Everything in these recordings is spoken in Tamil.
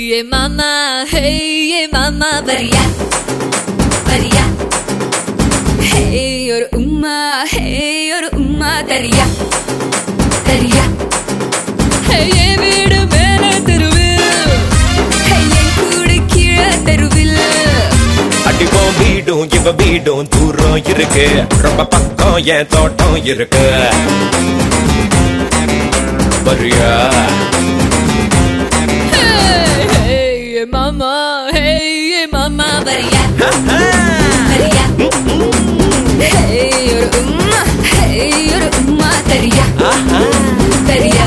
yeah mama, hey yeah mama, varia, varia. Hey or umma, tariya, tariya. Hey ye veedu mele teruvil, hey ye kudu keela teruvil. அடிப்போம் வீடும் இவ வீடும் தூரம் இருக்கு, ரொம்ப பக்கம் என் தோட்டம் இருக்கு. வரியா? Hey mama, varia, varia. Hey or umma, tariya, tariya.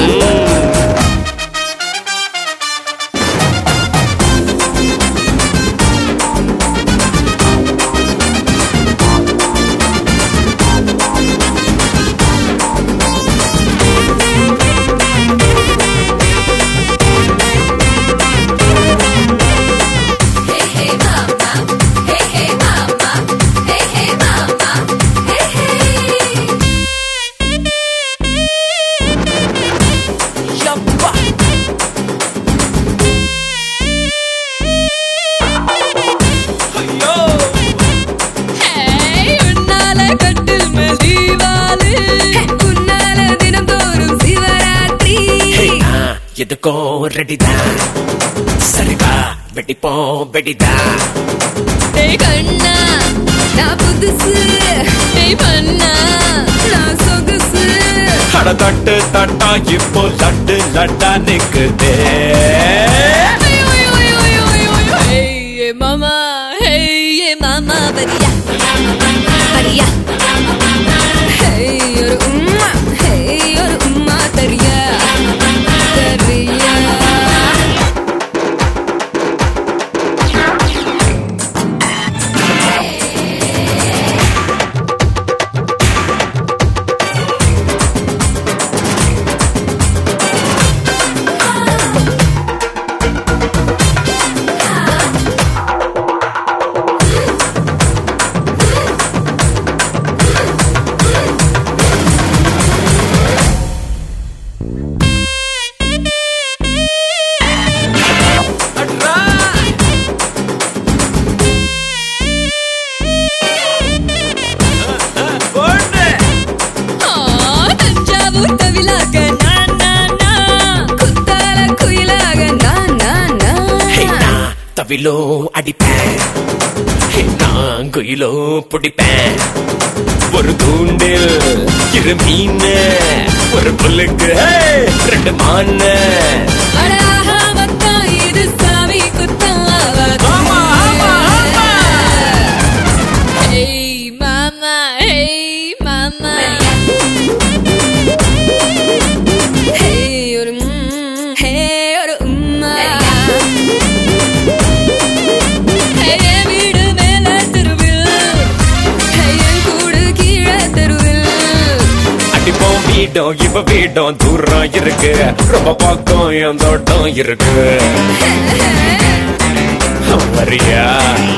எதுக்கும் ரெடிதான், சரிவா வெடிப்போம் வெடிதான். டேய் கண்ணா நான் புதுசு, டேய் பண்ணா நான் சொகுசு. அட தட்டு தட்டா இப்போ laddu லட்டா நிக்குதே. Hey mama, varia, varia. Hey or umma, tariya, tariya. தவிலோ அடிப்பேன், நான் குயிலோ பிடிப்பேன். ஒரு தூண்டில் இரு மீன், ஒரு புல்லுக்கு 2 மான். இது சாமி குத்தம். Hey mama, hey or umma. Hey veedu mele teruvil, hey en kudu keela teruvil. அடிப்போம் வீடும் இவ வீடும் தூரம் இருக்கு, ரொம்ப பக்கம் என் தோட்டம் இருக்கு. வரியா?